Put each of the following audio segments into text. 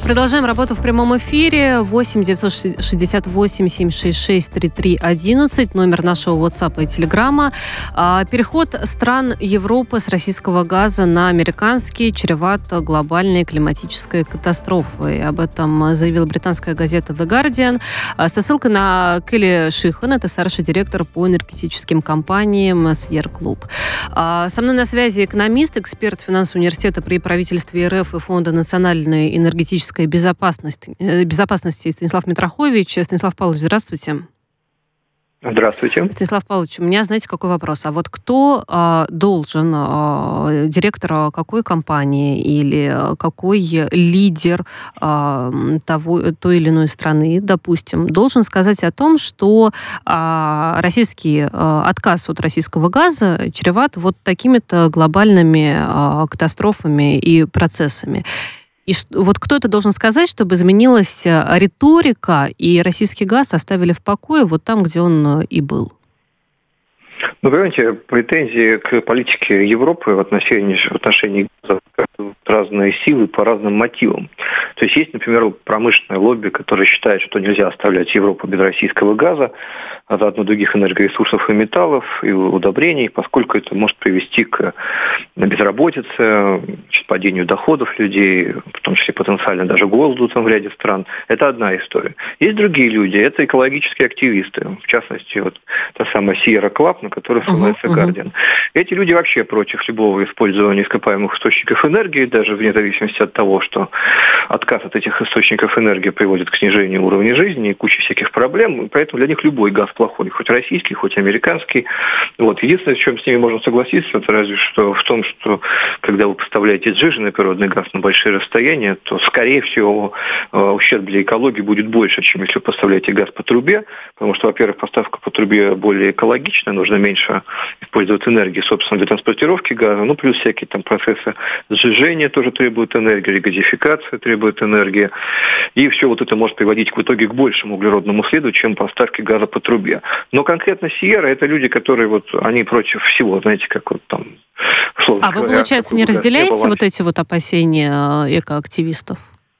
Продолжаем работу в прямом эфире. 8 968 766 3311. Номер нашего WhatsApp и Телеграма. Переход стран Европы с российского газа на американский чреват глобальной климатической катастрофой. Об этом заявила британская газета The Guardian со ссылкой на Келли Шихан. Это старший директор по энергетическим компаниям Sierra Club. Со мной на связи экономист, эксперт финансового университета при правительстве РФ и Фонда национальной энергетической безопасности Станислав Митрохович. Станислав Павлович, здравствуйте. Здравствуйте. Станислав Павлович, у меня, знаете, какой вопрос? А вот кто должен, директор какой компании или какой лидер той или иной страны, допустим, должен сказать о том, что российский отказ от российского газа чреват вот такими-то глобальными катастрофами и процессами? И вот кто это должен сказать, чтобы изменилась риторика, и российский газ оставили в покое вот там, где он и был? Ну, понимаете, претензии к политике Европы в отношении газа разные силы по разным мотивам. То есть, например, промышленное лобби, которое считает, что нельзя оставлять Европу без российского газа, а заодно других энергоресурсов и металлов, и удобрений, поскольку это может привести к безработице, падению доходов людей, в том числе потенциально даже голоду там в ряде стран. Это одна история. Есть другие люди, это экологические активисты, в частности, вот та самая Sierra Club, на которой ссылается Guardian. Эти люди вообще против любого использования ископаемых источников энергии, даже вне зависимости от того, что отказ от этих источников энергии приводит к снижению уровня жизни и куче всяких проблем, поэтому для них любой газ плохой, хоть российский, хоть американский. Вот. Единственное, с чем с ними можно согласиться, это разве что в том, что когда вы поставляете сжиженный природный газ на большие расстояния, то, скорее всего, ущерб для экологии будет больше, чем если вы поставляете газ по трубе, потому что, во-первых, поставка по трубе более экологична, нужно меньше использовать энергии, собственно, для транспортировки газа, ну, плюс всякие там процессы сжижения тоже требуют энергии, регазификация требует энергии, и все вот это может приводить в итоге к большему углеродному следу, чем поставки газа по трубе. Но конкретно Sierra — это люди, которые вот, они против всего, знаете, как вот там... А вы, получается, не разделяете вот эти вот опасения экоактивистов?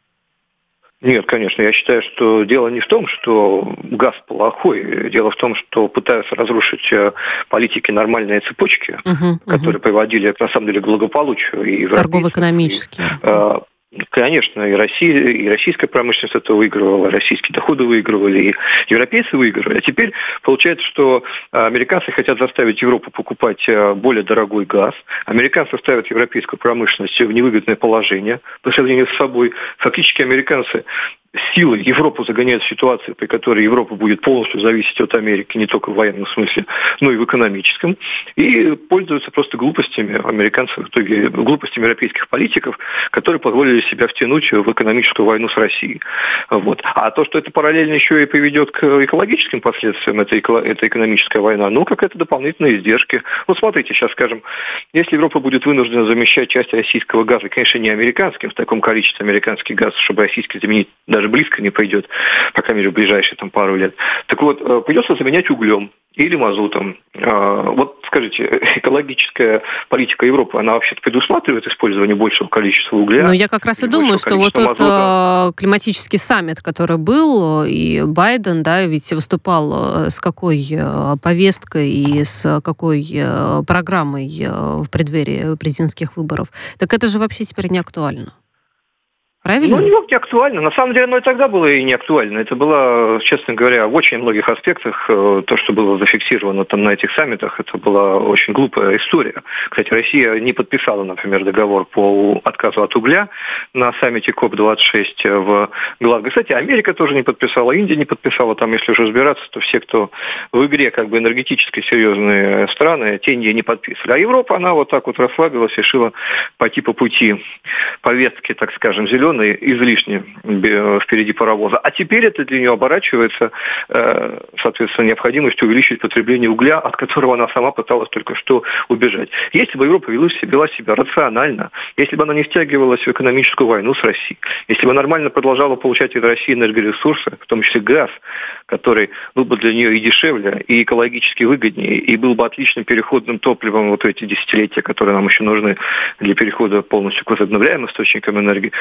Нет, конечно. Я считаю, что дело не в том, что газ плохой. Дело в том, что пытаются разрушить политики нормальные цепочки, которые приводили, на самом деле, к благополучию. И торгово-экономические. Конечно, и российская промышленность это выигрывала, российские доходы выигрывали, и европейцы выигрывали. А теперь получается, что американцы хотят заставить Европу покупать более дорогой газ. Американцы ставят европейскую промышленность в невыгодное положение по сравнению с собой. Фактически американцы силой Европу загоняют в ситуацию, при которой Европа будет полностью зависеть от Америки, не только в военном смысле, но и в экономическом, и пользуются просто глупостями американцев, в итоге глупостями европейских политиков, которые позволили себя втянуть в экономическую войну с Россией. Вот. А то, что это параллельно еще и приведет к экологическим последствиям, это экономическая война, ну, как это дополнительные издержки. Ну, смотрите, сейчас скажем, если Европа будет вынуждена замещать часть российского газа, конечно, не американским, в таком количестве американский газ, чтобы российский заменить даже близко не пойдет, по крайней мере, в ближайшие там, пару лет. Так вот, придется заменять углем или мазутом. Вот скажите, экологическая политика Европы, она вообще-то предусматривает использование большего количества угля? Ну, я как раз и думаю, что вот тот климатический саммит, который был, и Байден, да, ведь выступал с какой повесткой и с какой программой в преддверии президентских выборов. Так это же вообще теперь не актуально. Правильно? Ну, не актуально. На самом деле, оно и тогда было и не актуально. Это было, честно говоря, в очень многих аспектах то, что было зафиксировано там на этих саммитах, это была очень глупая история. Кстати, Россия не подписала, например, договор по отказу от угля на саммите КОП-26 в Глазго. Кстати, Америка тоже не подписала, Индия не подписала. Там, если уже разбираться, то все, кто в игре как бы энергетически серьезные страны, те не подписывали. А Европа, она вот так вот расслабилась, решила пойти по пути повестки, так скажем, зеленой, излишне впереди паровоза. А теперь это для нее оборачивается, соответственно, необходимостью увеличить потребление угля, от которого она сама пыталась только что убежать. Если бы Европа вела себя рационально, если бы она не втягивалась в экономическую войну с Россией, если бы нормально продолжала получать из России энергоресурсы, в том числе газ, который был бы для нее и дешевле, и экологически выгоднее, и был бы отличным переходным топливом вот эти десятилетия, которые нам еще нужны для перехода полностью к возобновляемым источникам энергии, вот это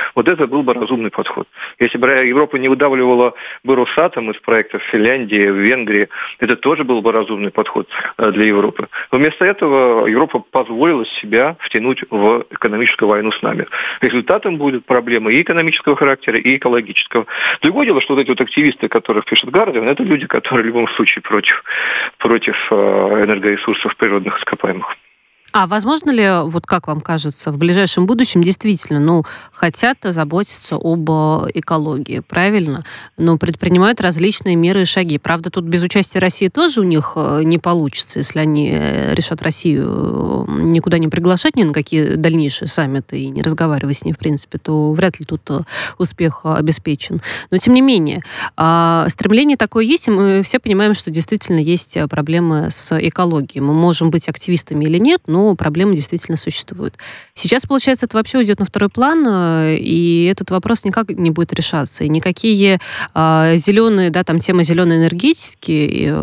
газа был бы разумный подход. Если бы Европа не выдавливала бы Росатом из проектов Финляндии, Венгрии, это тоже был бы разумный подход для Европы. Но вместо этого Европа позволила себя втянуть в экономическую войну с нами. Результатом будут проблемы и экономического характера, и экологического. Другое дело, что вот эти вот активисты, которых пишет Гардиан, это люди, которые в любом случае против энергоресурсов природных ископаемых. А возможно ли, вот как вам кажется, в ближайшем будущем действительно, хотят заботиться об экологии, правильно? Но предпринимают различные меры и шаги. Правда, тут без участия России тоже у них не получится, если они решат Россию никуда не приглашать ни на какие дальнейшие саммиты и не разговаривать с ней, в принципе, то вряд ли тут успех обеспечен. Но, тем не менее, стремление такое есть, и мы все понимаем, что действительно есть проблемы с экологией. Мы можем быть активистами или нет, но проблемы действительно существуют. Сейчас, получается, это вообще уйдет на второй план, и этот вопрос никак не будет решаться. И никакие зеленые, тема зеленой энергетики,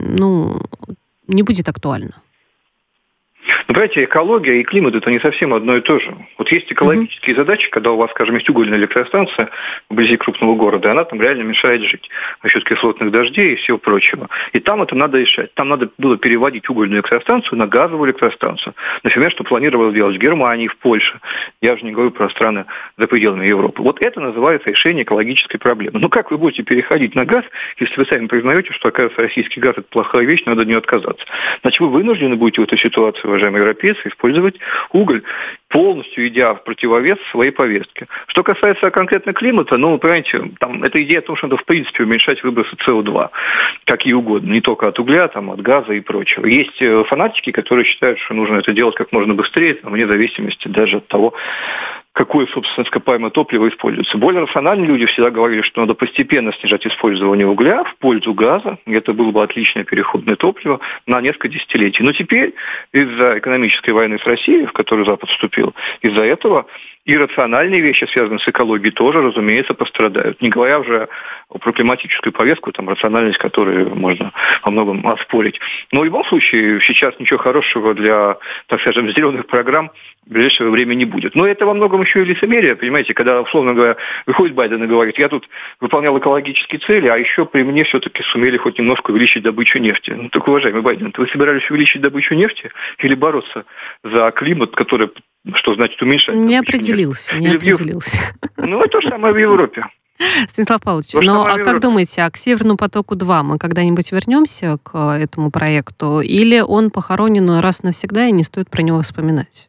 не будет актуальна. Понимаете, экология и климат – это не совсем одно и то же. Вот есть экологические задачи, когда у вас, скажем, есть угольная электростанция вблизи крупного города, и она там реально мешает жить за счет кислотных дождей и всего прочего. И там это надо решать. Там надо было переводить угольную электростанцию на газовую электростанцию. Например, что планировалось делать в Германии, в Польше. Я же не говорю про страны за пределами Европы. Вот это называется решение экологической проблемы. Как вы будете переходить на газ, если вы сами признаете, что, оказывается, российский газ – это плохая вещь, надо от нее отказаться? Значит, вы вынуждены будете в этой ситуации, уважаемые европейцы, использовать уголь, полностью идя в противовес своей повестке. Что касается конкретно климата, понимаете, там эта идея о том, что надо в принципе уменьшать выбросы СО2, какие угодно, не только от угля, от газа и прочего. Есть фанатики, которые считают, что нужно это делать как можно быстрее, вне зависимости даже от того, какое, собственно, ископаемое топливо используется. Более рациональные люди всегда говорили, что надо постепенно снижать использование угля в пользу газа. И это было бы отличное переходное топливо на несколько десятилетий. Но теперь из-за экономической войны с Россией, в которую Запад вступил, из-за этого и рациональные вещи, связанные с экологией, тоже, разумеется, пострадают. Не говоря уже про климатическую повестку, рациональность, которую можно во многом оспорить. Но в любом случае сейчас ничего хорошего для, так скажем, зеленых программ в ближайшее время не будет. Но это во многом еще и лицемерие, понимаете, когда, условно говоря, выходит Байден и говорит, я тут выполнял экологические цели, а еще при мне все-таки сумели хоть немножко увеличить добычу нефти. Так, уважаемый Байден, вы собирались увеличить добычу нефти или бороться за климат, который, что значит уменьшать? Не определился. Это то же самое в Европе. Станислав Павлович, как думаете, а к Северному потоку-2 мы когда-нибудь вернемся к этому проекту? Или он похоронен раз навсегда и не стоит про него вспоминать?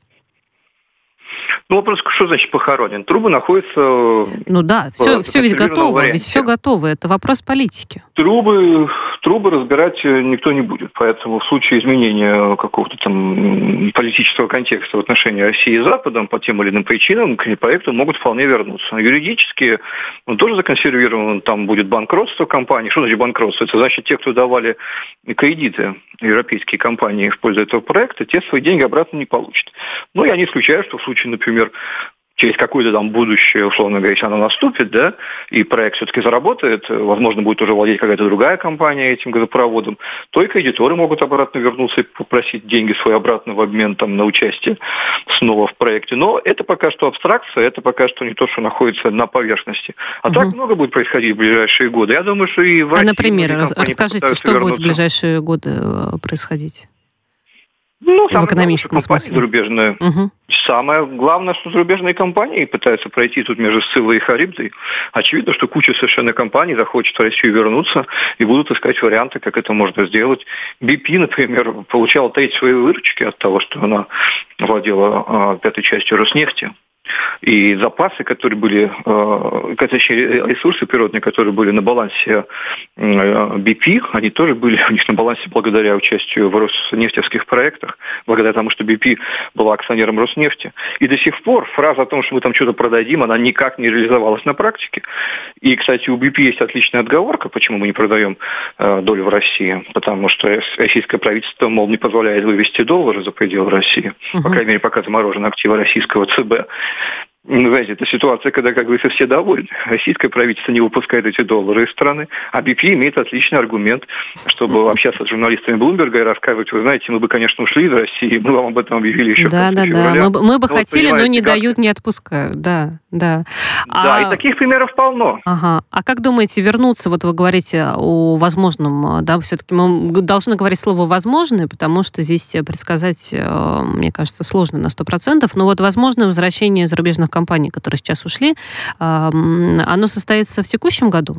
Вопрос, что значит похоронен? Трубы находятся... все ведь готово, ведь все готово, это вопрос политики. Трубы разбирать никто не будет, поэтому в случае изменения какого-то политического контекста в отношении России и Запада по тем или иным причинам к проекту могут вполне вернуться. Юридически он тоже законсервирован, там будет банкротство компании. Что значит банкротство? Это значит, те, кто давали кредиты, европейские компании в пользу этого проекта, те свои деньги обратно не получат. Я не исключаю, что в случае, например, через какое-то будущее, условно говоря, если оно наступит, и проект все-таки заработает, возможно, будет уже владеть какая-то другая компания этим газопроводом, то и кредиторы могут обратно вернуться и попросить деньги свои обратно в обмен на участие снова в проекте. Но это пока что абстракция, это пока что не то, что находится на поверхности. А так много будет происходить в ближайшие годы. Я думаю, что и в России... например, расскажите, что будет в ближайшие годы происходить? В экономическом смысле. Зарубежные. Самое главное, что зарубежные компании пытаются пройти тут между Сциллой и Харибдой. Очевидно, что куча совершенно компаний захочет в Россию вернуться и будут искать варианты, как это можно сделать. BP, например, получала треть своей выручки от того, что она владела пятой частью Роснефти. И запасы, которые были, точнее, ресурсы природные, которые были на балансе BP, они тоже были у них на балансе благодаря участию в роснефтевских проектах, благодаря тому, что BP была акционером Роснефти. И до сих пор фраза о том, что мы там что-то продадим, она никак не реализовалась на практике. И, кстати, у BP есть отличная отговорка, почему мы не продаем долю в России. Потому что российское правительство, не позволяет вывести доллары за пределы России. По крайней мере, пока заморожены активы российского ЦБ. Ну, знаете, это ситуация, когда, как говорится, все довольны. Российское правительство не выпускает эти доллары из страны, а BP имеет отличный аргумент, чтобы общаться с журналистами Блумберга и рассказывать, вы знаете, мы бы, конечно, ушли из России, мы вам об этом объявили еще в конце февраля. Мы бы хотели, но не дают, не отпускают, да. Да, и таких примеров полно. Ага. А как думаете, вернуться, вот вы говорите о возможном, да, все-таки мы должны говорить слово «возможное», потому что здесь предсказать, мне кажется, сложно на 100%, но вот возможное возвращение зарубежных компаний, которые сейчас ушли, оно состоится в текущем году?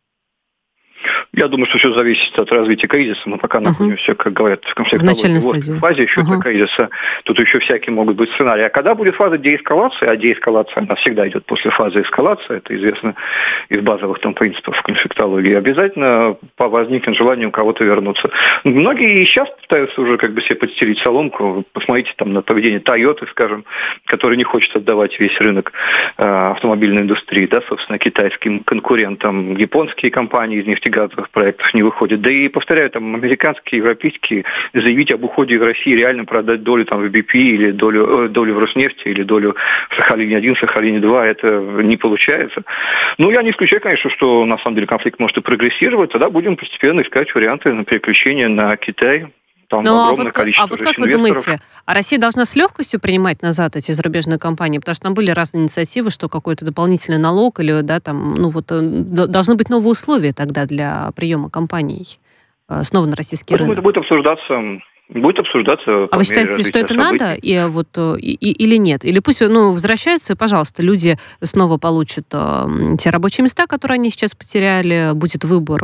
Я думаю, что все зависит от развития кризиса. Мы пока находимся, как говорят в конфликтологии, в фазе еще этого кризиса. Тут еще всякие могут быть сценарии. А когда будет фаза деэскалации, а деэскалация, она всегда идет после фазы эскалации, это известно из базовых там принципов конфликтологии, обязательно возникнет желание у кого-то вернуться. Многие и сейчас пытаются уже как бы себе подстелить соломку. Посмотрите там на поведение Toyota, скажем, который не хочет отдавать весь рынок автомобильной индустрии, да, собственно, китайским конкурентам. Японские компании из нефтегазовых проектов не выходят. Да и, повторяю, там американские, европейские заявить об уходе из России, реально продать долю там в BP или долю в Роснефти или долю в Сахалине-1, Сахалине-2, это не получается. Ну, я не исключаю, конечно, что на самом деле конфликт может и прогрессировать. Тогда будем постепенно искать варианты на переключение на Китай. Там огромное количество вот как вы думаете, Россия должна с легкостью принимать назад эти зарубежные компании? Потому что там были разные инициативы, что какой-то дополнительный налог или, да, там, ну вот, должны быть новые условия тогда для приема компаний снова на российский рынок. Это будет обсуждаться. А вы считаете, что это надо или нет? Или пусть возвращаются, пожалуйста, люди снова получат те рабочие места, которые они сейчас потеряли, будет выбор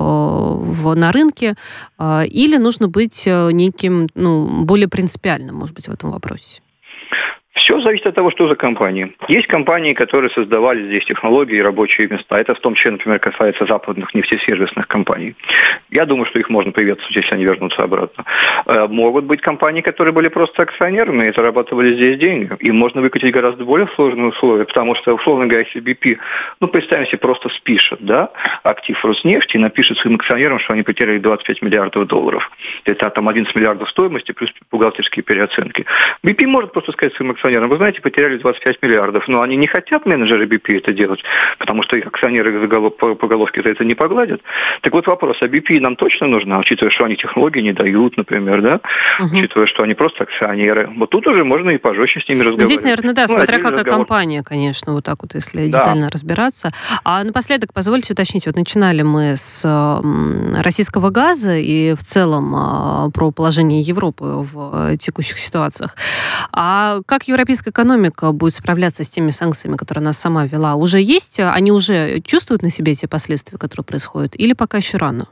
на рынке, или нужно быть неким, более принципиальным, может быть, в этом вопросе? Все зависит от того, что за компании. Есть компании, которые создавали здесь технологии и рабочие места. Это в том числе, например, касается западных нефтесервисных компаний. Я думаю, что их можно приветствовать, если они вернутся обратно. Могут быть компании, которые были просто акционерами и зарабатывали здесь деньги. Им можно выкатить гораздо более сложные условия, потому что, условно говоря, если BP, представим себе, просто спишет, да, актив Роснефти и напишет своим акционерам, что они потеряли 25 миллиардов долларов. Это там 11 миллиардов стоимости плюс бухгалтерские переоценки. BP может просто сказать своим акционерам: вы знаете, потеряли 25 миллиардов. Но они не хотят, менеджеры BP, это делать, потому что их акционеры по головке за это не погладят. Так вот вопрос, а BP нам точно нужна, учитывая, что они технологии не дают, например, да? Учитывая, что они просто акционеры. Вот тут уже можно и пожестче с ними разговаривать. Здесь, наверное, да, смотря какая компания, конечно, вот так вот, если детально разбираться. А напоследок, позвольте уточнить, вот начинали мы с российского газа и в целом про положение Европы в текущих ситуациях. А как европейская экономика будет справляться с теми санкциями, которые она сама ввела? Уже есть? Они уже чувствуют на себе эти последствия, которые происходят? Или пока еще рано?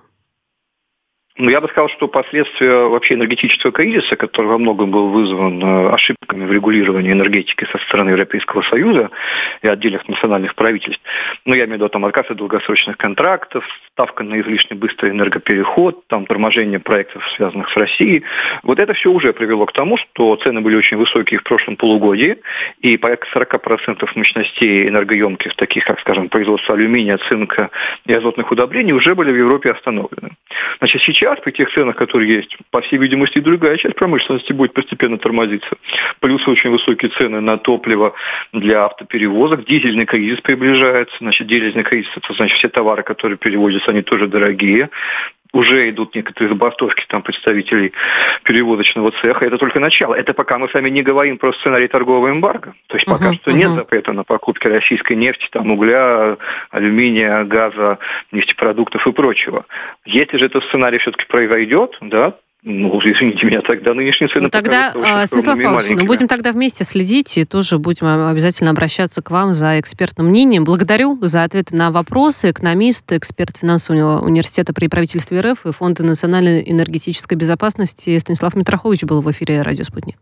Я бы сказал, что последствия вообще энергетического кризиса, который во многом был вызван ошибками в регулировании энергетики со стороны Европейского Союза и отдельных национальных правительств, я имею в виду там отказ от долгосрочных контрактов, ставка на излишне быстрый энергопереход, там торможение проектов, связанных с Россией. Вот это все уже привело к тому, что цены были очень высокие в прошлом полугодии, и порядка 40% мощностей энергоемких, таких как, скажем, производство алюминия, цинка и азотных удобрений, уже были в Европе остановлены. Значит, сейчас при тех ценах, которые есть, по всей видимости, и другая часть промышленности будет постепенно тормозиться. Плюс очень высокие цены на топливо для автоперевозок. Дизельный кризис приближается. Значит, дизельный кризис, это значит, все товары, которые перевозятся, они тоже дорогие. Уже идут некоторые забастовки там представителей перевозочного цеха. Это только начало. Это пока мы с вами не говорим про сценарий торгового эмбарго. То есть пока что нет запрета на покупки российской нефти, там, угля, алюминия, газа, нефтепродуктов и прочего. Если же этот сценарий все-таки произойдет, да, извините меня, тогда нынешние цены тогда, Станислав Павлович, будем тогда вместе следить и тоже будем обязательно обращаться к вам за экспертным мнением. Благодарю за ответы на вопросы. Экономист, эксперт финансового университета при правительстве РФ и Фонда национальной энергетической безопасности Станислав Митрохович был в эфире «Радио Спутник».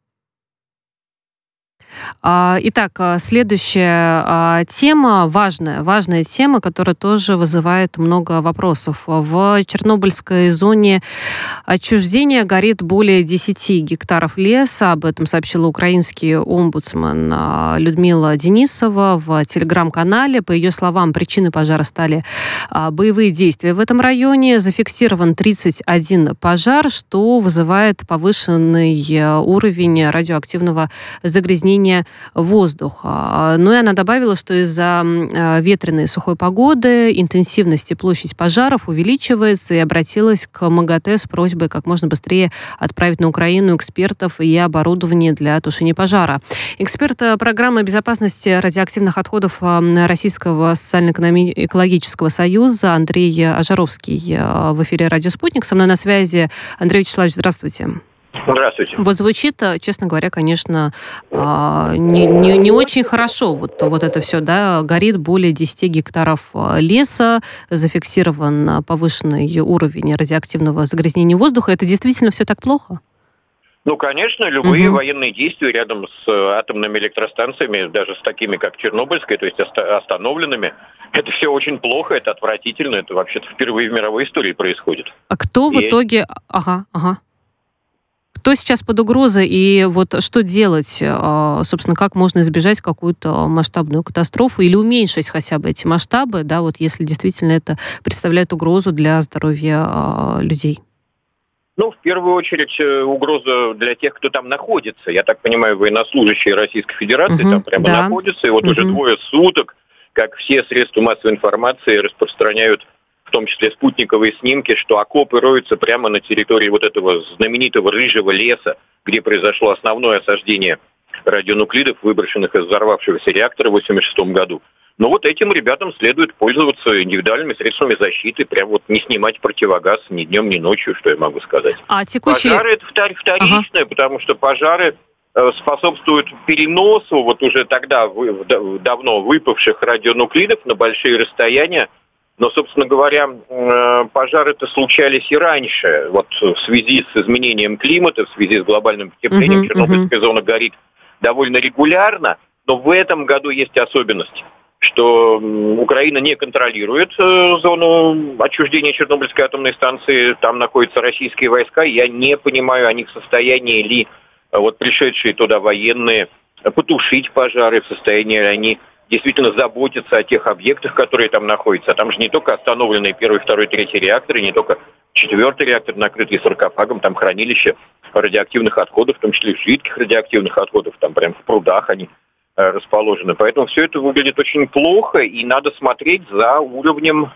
Итак, следующая тема, важная тема, которая тоже вызывает много вопросов. В Чернобыльской зоне отчуждения горит более 10 гектаров леса. Об этом сообщила украинский омбудсмен Людмила Денисова в телеграм-канале. По ее словам, причиной пожара стали боевые действия в этом районе. Зафиксирован 31 пожар, что вызывает повышенный уровень радиоактивного загрязнения загрязнения воздуха. Ну и она добавила, что из-за ветреной и сухой погоды интенсивность и площадь пожаров увеличивается, и обратилась к МАГАТЭ с просьбой как можно быстрее отправить на Украину экспертов и оборудование для тушения пожара. Эксперт программы безопасности радиоактивных отходов Российского социально-экологического союза Андрей Ажаровский в эфире «Радио Спутник». Со мной на связи. Андрей Вячеславович, здравствуйте. Здравствуйте. Вот звучит, честно говоря, конечно, не очень хорошо. Вот это все, да, горит более 10 гектаров леса, зафиксирован повышенный уровень радиоактивного загрязнения воздуха. Это действительно все так плохо? Ну, конечно, любые военные действия рядом с атомными электростанциями, даже с такими, как Чернобыльская, то есть остановленными, это все очень плохо, это отвратительно, это вообще-то впервые в мировой истории происходит. А кто в итоге... Кто сейчас под угрозой и вот что делать? Собственно, как можно избежать какую-то масштабную катастрофу или уменьшить хотя бы эти масштабы, да, вот если действительно это представляет угрозу для здоровья людей? Ну, в первую очередь, угроза для тех, кто там находится. Я так понимаю, военнослужащие Российской Федерации там прямо находятся, и вот уже 2 суток, как все средства массовой информации распространяют, в том числе спутниковые снимки, что окопы роются прямо на территории вот этого знаменитого рыжего леса, где произошло основное осаждение радионуклидов, выброшенных из взорвавшегося реактора в 1986 году. Но вот этим ребятам следует пользоваться индивидуальными средствами защиты, прям вот не снимать противогаз ни днем, ни ночью, что я могу сказать. А текущие... Пожары — это вторичное, потому что пожары способствуют переносу вот уже тогда давно выпавших радионуклидов на большие расстояния. Но, собственно говоря, пожары-то случались и раньше. Вот в связи с изменением климата, в связи с глобальным потеплением, Чернобыльская зона горит довольно регулярно. Но в этом году есть особенность, что Украина не контролирует зону отчуждения Чернобыльской атомной станции. Там находятся российские войска. Я не понимаю, они в состоянии ли, вот пришедшие туда военные, потушить пожары, в состоянии ли они действительно заботиться о тех объектах, которые там находятся. А там же не только остановленные 1, 2, 3 реакторы, не только 4-й реактор, накрытый саркофагом, там хранилище радиоактивных отходов, в том числе и жидких радиоактивных отходов, там прям в прудах они расположены. Поэтому все это выглядит очень плохо, и надо смотреть за уровнем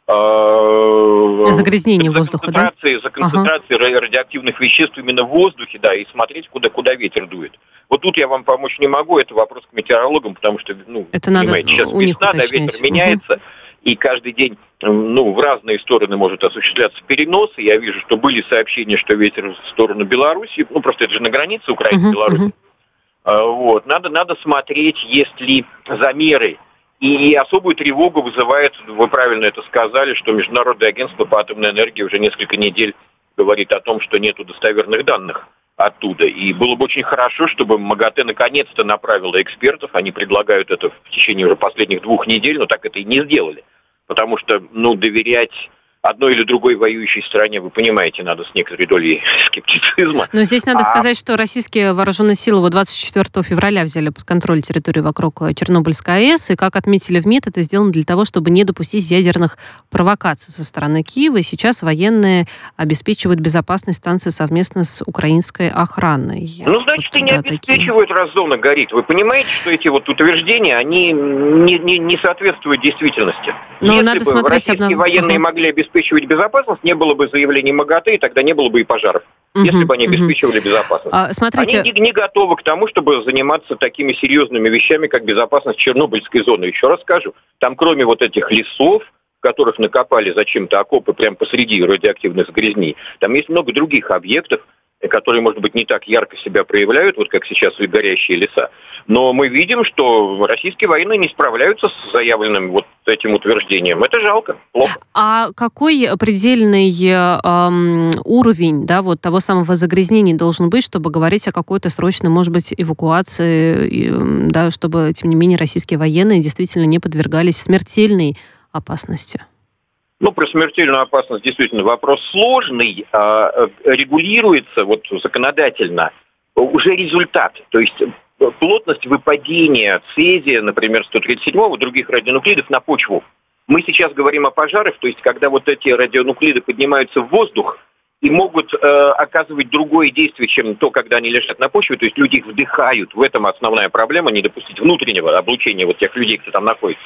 загрязнения воздуха, да? За концентрацией радиоактивных веществ именно в воздухе, да, и смотреть, куда ветер дует. Вот тут я вам помочь не могу, это вопрос к метеорологам, потому что, это надо сейчас у них весна, да, ветер меняется, и каждый день, в разные стороны может осуществляться перенос. Я вижу, что были сообщения, что ветер в сторону Беларуси, просто это же на границе Украины-Беларуси. Вот, надо смотреть, есть ли замеры. И особую тревогу вызывает, вы правильно это сказали, что Международное агентство по атомной энергии уже несколько недель говорит о том, что нету достоверных данных оттуда. И было бы очень хорошо, чтобы МАГАТЭ наконец-то направило экспертов. Они предлагают это в течение уже последних 2 недель, но так это и не сделали. Потому что, доверять одной или другой воюющей стране, вы понимаете, надо с некоторой долей скептицизма. Но здесь надо сказать, что российские вооруженные силы 24 февраля взяли под контроль территорию вокруг Чернобыльской АЭС, и, как отметили в МИД, это сделано для того, чтобы не допустить ядерных провокаций со стороны Киева, и сейчас военные обеспечивают безопасность станции совместно с украинской охраной. Значит, и не обеспечивают, раз зона горит. Вы понимаете, что эти вот утверждения, они не соответствуют действительности. Если бы российские военные могли обеспечивать безопасность, не было бы заявлений МАГАТЭ, и тогда не было бы и пожаров, если бы они обеспечивали безопасность. Смотрите. Они не готовы к тому, чтобы заниматься такими серьезными вещами, как безопасность Чернобыльской зоны. Еще раз скажу, там кроме вот этих лесов, в которых накопали зачем-то окопы прямо посреди радиоактивных загрязнений, там есть много других объектов, которые, может быть, не так ярко себя проявляют, вот как сейчас горящие леса. Но мы видим, что российские военные не справляются с заявленным вот этим утверждением. Это жалко, плохо. А какой предельный уровень, да, вот того самого загрязнения должен быть, чтобы говорить о какой-то срочной, может быть, эвакуации, да, чтобы, тем не менее, российские военные действительно не подвергались смертельной опасности? Про смертельную опасность действительно вопрос сложный, регулируется вот законодательно уже результат, то есть плотность выпадения цезия, например, 137-го, других радионуклидов на почву. Мы сейчас говорим о пожарах, то есть когда вот эти радионуклиды поднимаются в воздух и могут оказывать другое действие, чем то, когда они лежат на почве, то есть люди их вдыхают. В этом основная проблема, не допустить внутреннего облучения вот тех людей, кто там находится.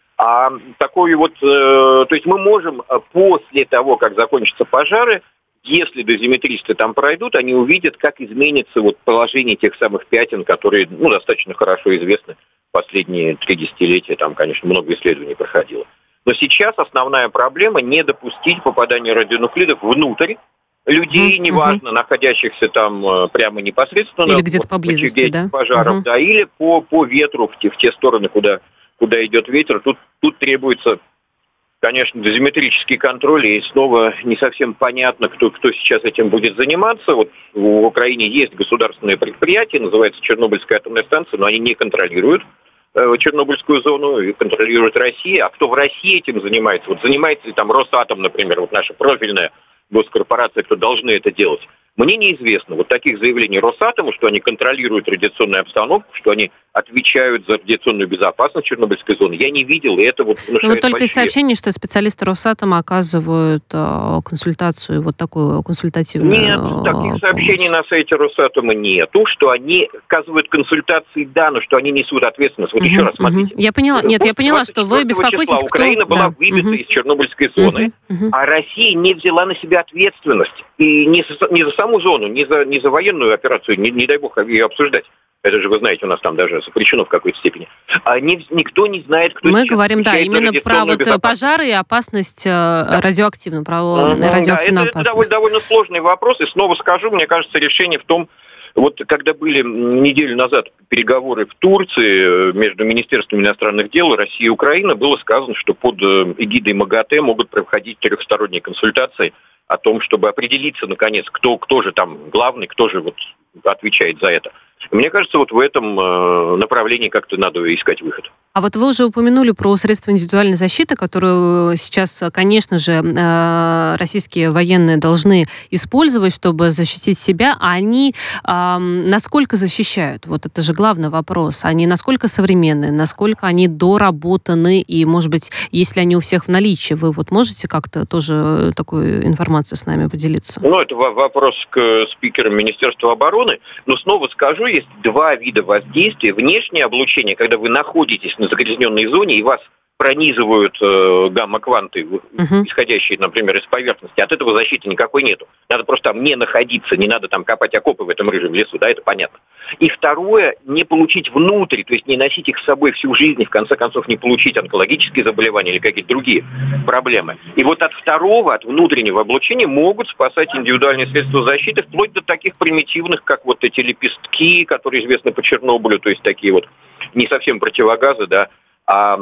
А такой вот, то есть мы можем после того, как закончатся пожары, если дозиметристы там пройдут, они увидят, как изменится вот положение тех самых пятен, которые, достаточно хорошо известны последние 3 десятилетия, там, конечно, много исследований проходило. Но сейчас основная проблема не допустить попадания радионуклидов внутрь людей, неважно, находящихся там прямо непосредственно. Или где-то поблизости, да? Пожаров, да, или по ветру в те стороны, куда идет ветер. Тут требуется, конечно, дозиметрический контроль, и снова не совсем понятно, кто сейчас этим будет заниматься. Вот в Украине есть государственное предприятие, называется Чернобыльская атомная станция, но они не контролируют Чернобыльскую зону, и контролирует Россия. А кто в России этим занимается? Вот занимается ли там Росатом, например, вот наша профильная госкорпорация, кто должны это делать? Мне неизвестно. Вот таких заявлений Росатому, что они контролируют радиационную обстановку, что они отвечают за радиационную безопасность Чернобыльской зоны, я не видел, и это вот внушает вот только большие... из сообщений, что специалисты Росатома оказывают консультацию, вот такую консультативную Нет, таких сообщений на сайте Росатома нету, что они оказывают консультации, да, но что они несут ответственность. Вот еще раз смотрите. Я поняла, я поняла, что вы беспокоитесь, кто... Украина была выбита из Чернобыльской зоны, а Россия не взяла на себя ответственность. И не за саму зону, не за военную операцию, не дай бог ее обсуждать. Это же, вы знаете, у нас там даже запрещено в какой-то степени. А никто не знает, кто Мы говорим, да, именно про вот пожары и опасность радиоактивную, про радиоактивную опасность. Это довольно сложный вопрос, и снова скажу, мне кажется, решение в том, вот когда были неделю назад переговоры в Турции между Министерством иностранных дел России и Украины, было сказано, что под эгидой МАГАТЭ могут проходить трехсторонние консультации о том, чтобы определиться, наконец, кто же там главный, кто же вот отвечает за это. Мне кажется, вот в этом направлении как-то надо искать выход. А вот вы уже упомянули про средства индивидуальной защиты, которые сейчас, конечно же, российские военные должны использовать, чтобы защитить себя. А они насколько защищают? Вот это же главный вопрос. Они насколько современные, насколько они доработаны, и, может быть, если они у всех в наличии, вы вот можете как-то тоже такой информацией с нами поделиться? Это вопрос к спикерам Министерства обороны. Но снова скажу, есть 2 вида воздействия. Внешнее облучение, когда вы находитесь на загрязненной зоне и вас пронизывают гамма-кванты, исходящие, например, из поверхности. От этого защиты никакой нету. Надо просто там не находиться, не надо там копать окопы в этом рыжем лесу, да, это понятно. И второе, не получить внутрь, то есть не носить их с собой всю жизнь, и в конце концов не получить онкологические заболевания или какие-то другие проблемы. И вот от внутреннего облучения могут спасать индивидуальные средства защиты, вплоть до таких примитивных, как вот эти лепестки, которые известны по Чернобылю, то есть такие вот не совсем противогазы, да, а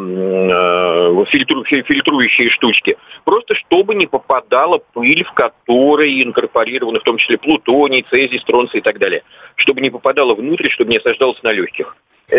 фильтрующие штучки. Просто чтобы не попадала пыль, в которой инкорпорированы в том числе плутоний, цезий, стронций и так далее. Чтобы не попадала внутрь, чтобы не осаждалось на легких.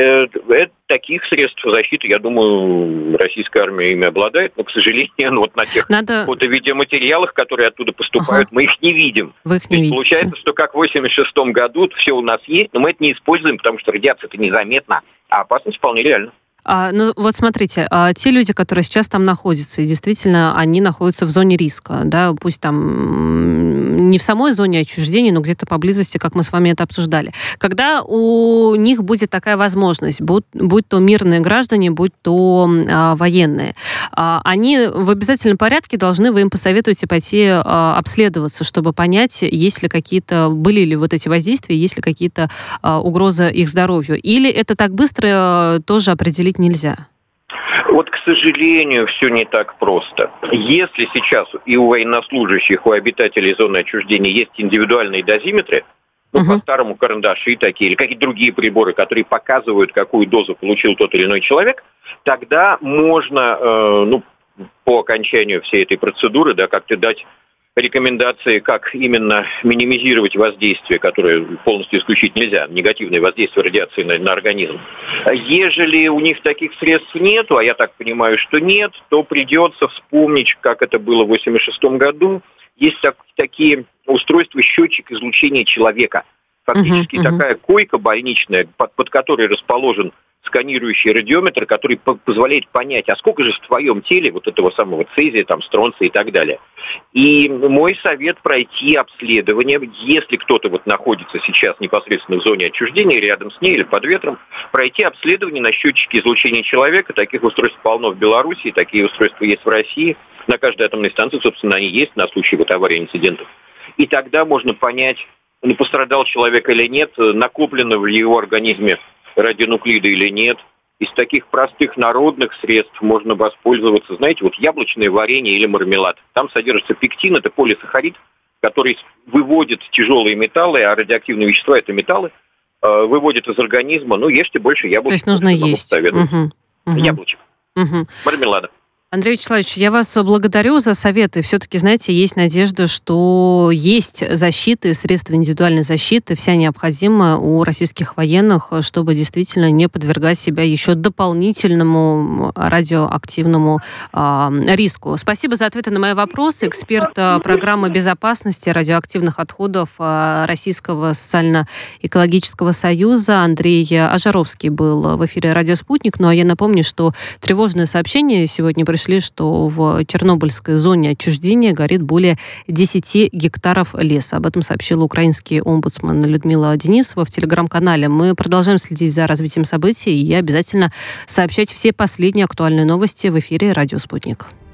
Таких средств защиты, я думаю, российская армия ими обладает, но, к сожалению, вот на тех фото-видеоматериалах, которые оттуда поступают, мы их не видим. Вы их не видите. Получается, что как в 1986 году все у нас есть, но мы это не используем, потому что радиация-то незаметна, а опасность вполне реальна. Вот смотрите, те люди, которые сейчас там находятся, и действительно они находятся в зоне риска, да, пусть там не в самой зоне отчуждения, но где-то поблизости, как мы с вами это обсуждали. Когда у них будет такая возможность, будь то мирные граждане, будь то военные, они в обязательном порядке должны, вы им посоветуете пойти обследоваться, чтобы понять, были ли вот эти воздействия, есть ли какие-то угрозы их здоровью. Или это так быстро тоже определить нельзя? Вот, к сожалению, все не так просто. Если сейчас и у военнослужащих, у обитателей зоны отчуждения есть индивидуальные дозиметры, по-старому карандаши такие, или какие-то другие приборы, которые показывают, какую дозу получил тот или иной человек, тогда можно, по окончанию всей этой процедуры, да, как-то дать рекомендации, как именно минимизировать воздействие, которое полностью исключить нельзя, негативное воздействие радиации на организм. Ежели у них таких средств нету, а я так понимаю, что нет, то придется вспомнить, как это было в 1986 году. Есть такие устройства, счетчик излучения человека. Фактически такая койка больничная, под которой расположен сканирующий радиометр, который позволяет понять, а сколько же в твоем теле вот этого самого цезия, там, стронция и так далее. И мой совет пройти обследование, если кто-то вот находится сейчас непосредственно в зоне отчуждения, рядом с ней или под ветром, пройти обследование на счетчике излучения человека. Таких устройств полно в Беларуси, такие устройства есть в России. На каждой атомной станции, собственно, они есть на случай вот аварий и инцидентов. И тогда можно понять, пострадал человек или нет, накоплено в его организме радионуклиды или нет. Из таких простых народных средств можно воспользоваться, знаете, вот яблочное варенье или мармелад. Там содержится пектин, это полисахарид, который выводит тяжелые металлы, а радиоактивные вещества – это металлы, выводит из организма. Ну, ешьте больше яблочек. То есть нужно есть. Яблочек. Мармелада. Андрей Вячеславович, я вас благодарю за советы. Все-таки, знаете, есть надежда, что есть защиты, средства индивидуальной защиты, вся необходимая у российских военных, чтобы действительно не подвергать себя еще дополнительному радиоактивному риску. Спасибо за ответы на мои вопросы. Эксперт программы безопасности радиоактивных отходов Российского социально-экологического союза Андрей Ажаровский был в эфире «Радио Спутник». Ну а я напомню, что тревожное сообщение сегодня пришло, что в Чернобыльской зоне отчуждения горит более 10 гектаров леса. Об этом сообщила украинский омбудсман Людмила Денисова в телеграм-канале. Мы продолжаем следить за развитием событий и обязательно сообщать все последние актуальные новости в эфире «Радио Спутник».